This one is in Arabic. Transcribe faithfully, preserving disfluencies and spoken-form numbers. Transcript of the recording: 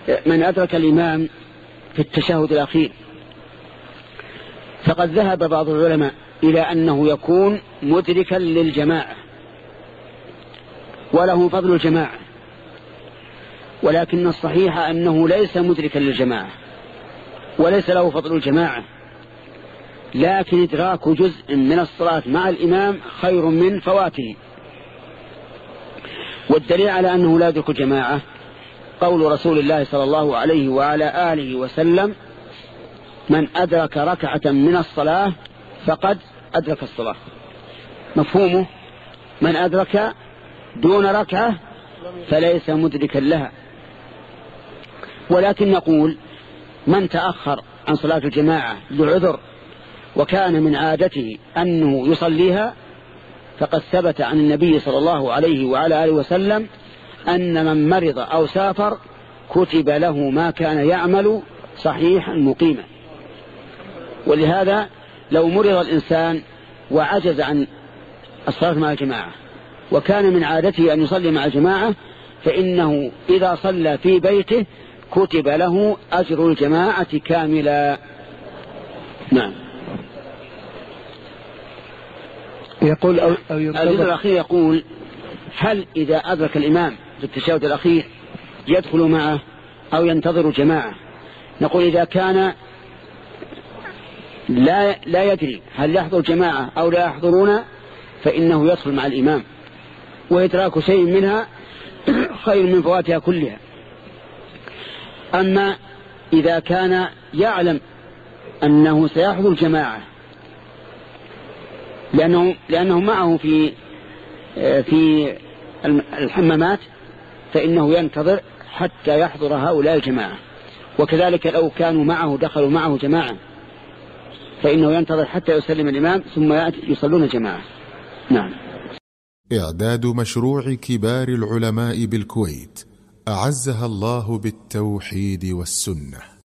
من أدرك الإمام في التشهد الأخير فقد ذهب بعض العلماء إلى أنه يكون مدركا للجماعة وله فضل الجماعة، ولكن الصحيح أنه ليس مدركا للجماعة وليس له فضل الجماعة، لكن إدراك جزء من الصلاة مع الإمام خير من فواته. والدليل على أنه لا يدرك الجماعة قول رسول الله صلى الله عليه وعلى آله وسلم: من أدرك ركعة من الصلاة فقد أدرك الصلاة. مفهومه من أدرك دون ركعة فليس مدركا لها. ولكن نقول من تأخر عن صلاة الجماعة لعذر وكان من عادته أنه يصليها فقد ثبت عن النبي صلى الله عليه وعلى آله وسلم أن من مرض أو سافر كتب له ما كان يعمل صحيحا مقيما. ولهذا لو مرض الإنسان وعجز عن الصلاة مع الجماعة وكان من عادته أن يصلي مع الجماعة فإنه إذا صلى في بيته كتب له أجر الجماعة كاملا. نعم. يقول أو أو الجزء الأخير يقول: هل إذا أدرك الإمام في التشهد الأخير يدخل معه أو ينتظر جماعة؟ نقول إذا كان لا لا يدري هل يحضر جماعة أو لا يحضرون فإنه يدخل مع الإمام، وإدراك شيء منها خير من فواتها كلها. أما إذا كان يعلم أنه سيحضر جماعة لأنه, لأنه معه في في الحمامات فإنه ينتظر حتى يحضر هؤلاء الجماعة. وكذلك لو كانوا معه دخلوا معه جماعة فإنه ينتظر حتى يسلم الإمام ثم يصلون جماعة. نعم. إعداد مشروع كبار العلماء بالكويت أعزها الله بالتوحيد والسنة.